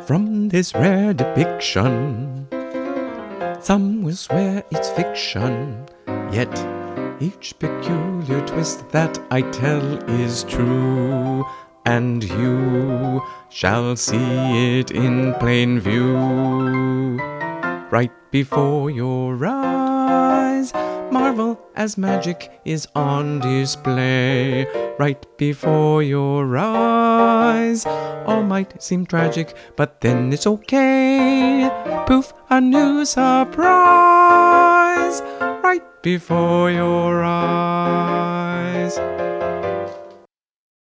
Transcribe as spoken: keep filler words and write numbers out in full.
from this rare depiction. Some will swear it's fiction, yet each peculiar twist that I tell is true, and you shall see it in plain view. Right before your eyes, marvel as magic is on display. Right before your eyes, all might seem tragic, but then it's okay. Poof, a new surprise, right before your eyes.